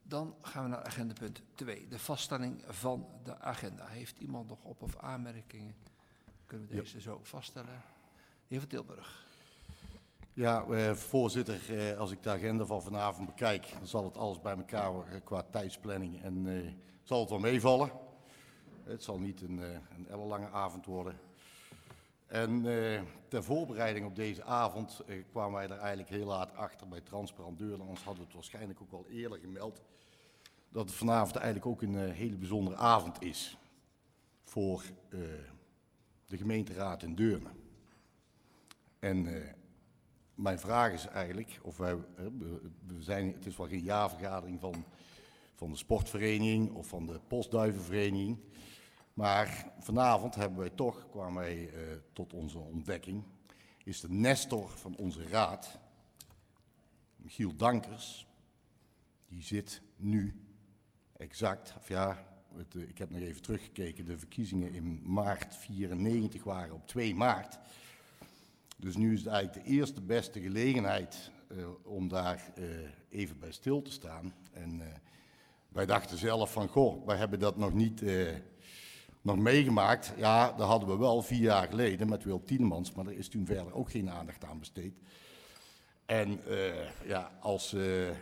Dan gaan we naar agenda punt 2, de vaststelling van de agenda. Heeft iemand nog op- of aanmerkingen? Kunnen we deze zo vaststellen? De heer Van Tilburg. Ja, voorzitter, als ik de agenda van vanavond bekijk, dan zal het alles bij elkaar qua tijdsplanning en zal het wel meevallen. Het zal niet een ellenlange avond worden. En ter voorbereiding op deze avond kwamen wij er eigenlijk heel laat achter bij Transparant Deurne. Anders hadden we het waarschijnlijk ook al eerder gemeld. Dat het vanavond eigenlijk ook een hele bijzondere avond is voor de gemeenteraad in Deurne. En mijn vraag is eigenlijk, of het is wel geen jaarvergadering van de sportvereniging of van de postduivenvereniging. Maar vanavond kwamen wij tot onze ontdekking, is de nestor van onze raad, Michiel Dankers, die zit nu exact, ik heb nog even teruggekeken, de verkiezingen in maart 94 waren op 2 maart. Dus nu is het eigenlijk de eerste beste gelegenheid om daar even bij stil te staan. En wij dachten zelf van, wij hebben dat nog niet nog meegemaakt. Ja, dat hadden we wel 4 jaar geleden met Wil Tielemans, maar er is toen verder ook geen aandacht aan besteed. En als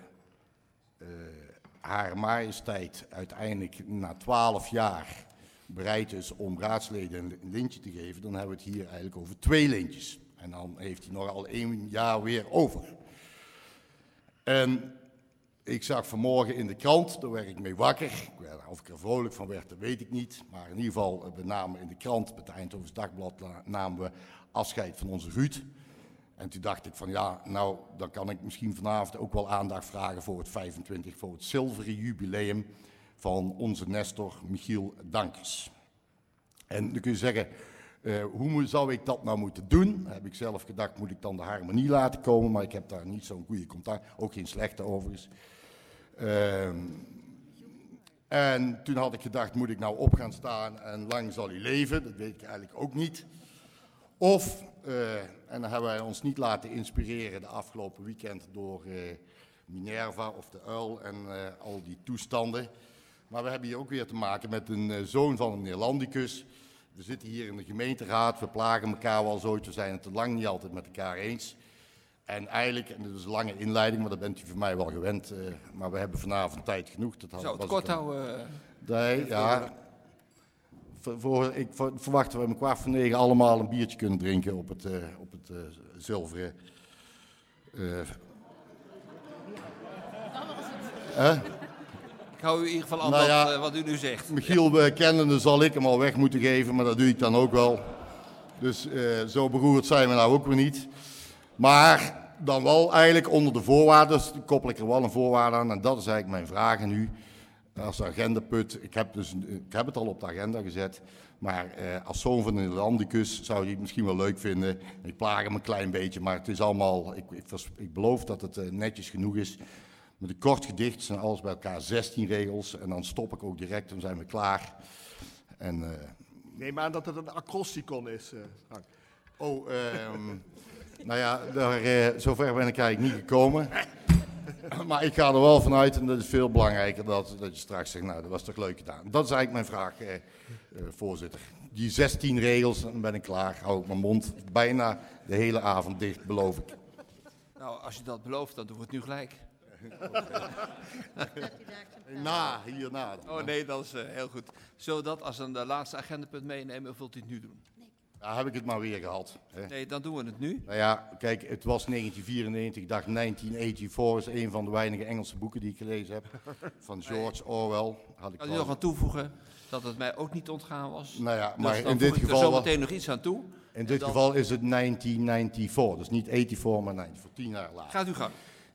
Hare Majesteit uiteindelijk na 12 jaar bereid is om raadsleden een lintje te geven, dan hebben we het hier eigenlijk over 2 lintjes. En dan heeft hij nog al 1 jaar weer over. En ik zag vanmorgen in de krant, daar werd ik mee wakker. Of ik er vrolijk van werd, dat weet ik niet. Maar in ieder geval, we namen in de krant, met het Eindhovens Dagblad, namen we afscheid van onze Ruud. En toen dacht ik van dan kan ik misschien vanavond ook wel aandacht vragen voor het zilveren jubileum van onze nestor Michiel Dankers. En dan kun je zeggen, hoe zou ik dat nou moeten doen? Dan heb ik zelf gedacht, moet ik dan de harmonie laten komen? Maar ik heb daar niet zo'n goede contact, ook geen slechte overigens. En toen had ik gedacht, moet ik nou op gaan staan en lang zal hij leven? Dat weet ik eigenlijk ook niet. En dan hebben wij ons niet laten inspireren de afgelopen weekend door Minerva of de Uil en al die toestanden. Maar we hebben hier ook weer te maken met een zoon van een meneer Landicus. We zitten hier in de gemeenteraad, we plagen elkaar wel zo, we zijn het te lang niet altijd met elkaar eens. En eigenlijk, en dat is een lange inleiding, maar dat bent u voor mij wel gewend, maar we hebben vanavond tijd genoeg. Zou het kort houden? Nee, ja. Ik verwacht dat we om 8:45 allemaal een biertje kunnen drinken op het zilveren. Ik hou u in ieder geval aan wat u nu zegt. Michiel kennende zal ik hem al weg moeten geven, maar dat doe ik dan ook wel. Dus zo beroerd zijn we nou ook weer niet. Maar dan wel eigenlijk onder de voorwaarden, dus koppel ik er wel een voorwaarde aan. En dat is eigenlijk mijn vraag aan u. Als agendaput, ik heb het al op de agenda gezet. Maar als zoon van een Landicus zou hij het misschien wel leuk vinden. Ik plaag hem een klein beetje, maar het is allemaal, ik beloof dat het netjes genoeg is. Met een kort gedicht zijn alles bij elkaar 16 regels. En dan stop ik ook direct, dan zijn we klaar. En, neem aan dat het een acrosticon is, Frank. Zover ben ik eigenlijk niet gekomen. Maar ik ga er wel vanuit, en dat is veel belangrijker, dat je straks zegt, dat was toch leuk gedaan. Dat is eigenlijk mijn vraag, voorzitter. Die 16 regels, dan ben ik klaar, hou ik mijn mond bijna de hele avond dicht, beloof ik. Nou, als je dat belooft, dan doen we het nu gelijk. Hierna. Oh nee, dat is heel goed. Zullen we dat als een laatste agendapunt meenemen, of wilt u het nu doen? Nee. Ja, heb ik het maar weer gehad. Hè? Nee, dan doen we het nu. Nou ja, kijk, het was 1994, ik dacht 1984 is een van de weinige Engelse boeken die ik gelezen heb. Van George Orwell. Kan u nog aan toevoegen dat het mij ook niet ontgaan was? Nou ja, dus maar dan in dit geval... er zo meteen nog iets aan toe. In dit geval is het 1994, dus niet 84, maar 94, 10 jaar later. Gaat u gang.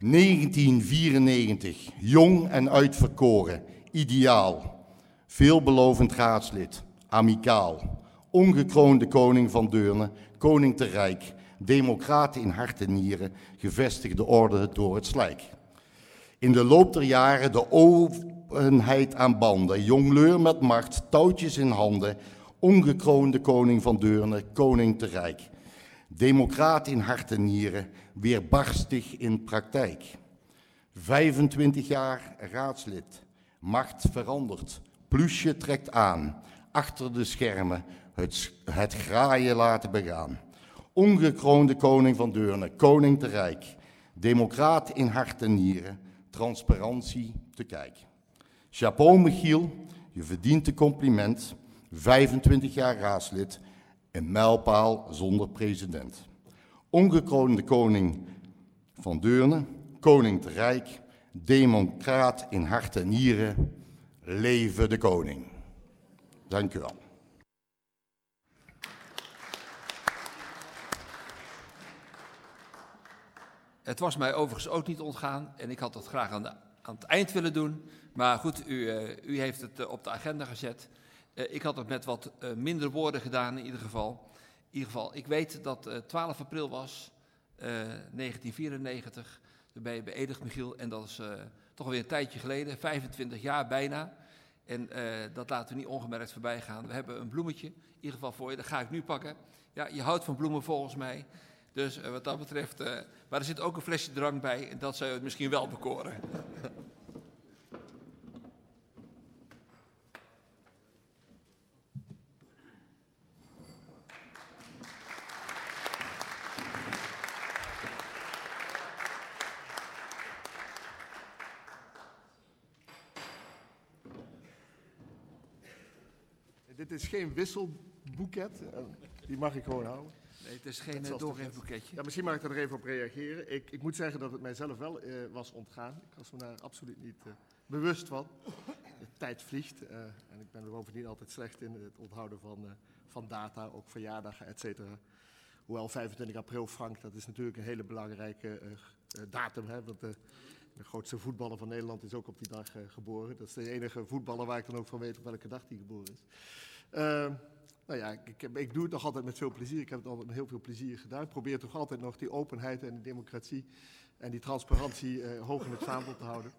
1994, jong en uitverkoren, ideaal, veelbelovend raadslid, amicaal, ongekroonde koning van Deurne, koning te rijk, democraat in hart en nieren, gevestigde orde door het slijk. In de loop der jaren de openheid aan banden, jongleur met macht, touwtjes in handen, ongekroonde koning van Deurne, koning te rijk. Democraat in hart en nieren, weerbarstig in praktijk. 25 jaar raadslid. Macht verandert. Plusje trekt aan. Achter de schermen het graaien laten begaan. Ongekroonde koning van Deurne, koning te rijk. Democraat in hart en nieren. Transparantie te kijk. Chapeau Michiel, je verdient een compliment. 25 jaar raadslid. Een mijlpaal zonder president. Ongekroonde koning van Deurne, koning te rijk, democraat in hart en nieren, leven de koning. Dank u wel. Het was mij overigens ook niet ontgaan en ik had dat graag aan het eind willen doen. Maar goed, u heeft het op de agenda gezet. Ik had het met wat minder woorden gedaan in ieder geval. Ik weet dat 12 april was, 1994. Toen ben je beëdigd, Michiel. En dat is toch alweer een tijdje geleden, 25 jaar bijna. En dat laten we niet ongemerkt voorbij gaan. We hebben een bloemetje, in ieder geval voor je. Dat ga ik nu pakken. Ja, je houdt van bloemen volgens mij. Dus wat dat betreft... maar er zit ook een flesje drank bij. En dat zou je misschien wel bekoren. Dit is geen wisselboeket, die mag ik gewoon houden. Nee, het is geen doorgeefboeketje. Ja, misschien mag ik er nog even op reageren. Ik moet zeggen dat het mijzelf wel was ontgaan. Ik was me daar absoluut niet bewust van. De tijd vliegt en ik ben er bovendien altijd slecht in het onthouden van data, ook verjaardagen, et cetera. Hoewel 25 april, Frank, dat is natuurlijk een hele belangrijke datum. Hè, want de grootste voetballer van Nederland is ook op die dag geboren. Dat is de enige voetballer waar ik dan ook van weet op welke dag die geboren is. Nou ja, ik doe het nog altijd met veel plezier. Ik heb het altijd met heel veel plezier gedaan. Ik probeer toch altijd nog die openheid en die democratie en die transparantie hoog in het vaandel te houden.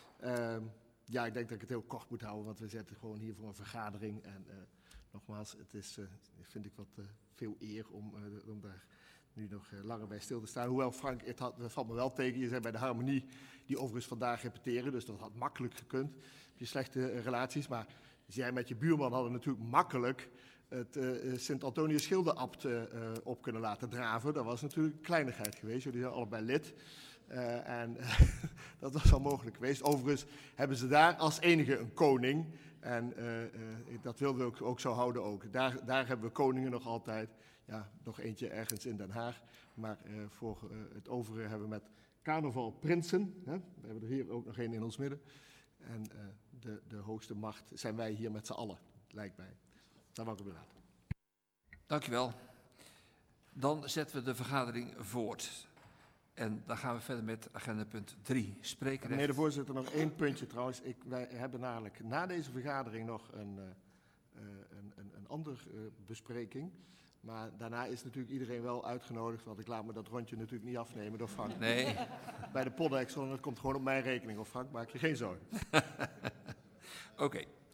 Ja, ik denk dat ik het heel kort moet houden, want we zitten gewoon hier voor een vergadering. En nogmaals, het is, vind ik wat veel eer om daar nu nog langer bij stil te staan. Hoewel, Frank, het valt me wel tegen. Je zei bij de harmonie, die overigens vandaag repeteren, dus dat had makkelijk gekund. Heb je slechte relaties, maar jij met je buurman hadden natuurlijk makkelijk het Sint-Antonius Schilderambt op kunnen laten draven. Dat was natuurlijk een kleinigheid geweest. Jullie zijn allebei lid. En dat was wel mogelijk geweest. Overigens hebben ze daar als enige een koning. En dat wilden we ook zo houden ook. Daar hebben we koningen nog altijd. Ja, nog eentje ergens in Den Haag. Maar voor het overige hebben we met carnaval prinsen. Hè? We hebben er hier ook nog één in ons midden. En de hoogste macht zijn wij hier met z'n allen, lijkt mij. Daar wou ik het bij laten. Dank u wel. Dan zetten we de vergadering voort. En dan gaan we verder met agenda punt 3. Spreekrecht. Meneer de voorzitter, nog één puntje trouwens. Wij hebben namelijk na deze vergadering nog een andere bespreking. Maar daarna is natuurlijk iedereen wel uitgenodigd, want ik laat me dat rondje natuurlijk niet afnemen door Frank. Nee. Bij de Poddexel, dat komt gewoon op mijn rekening, of Frank, maak je geen zorgen. Oké.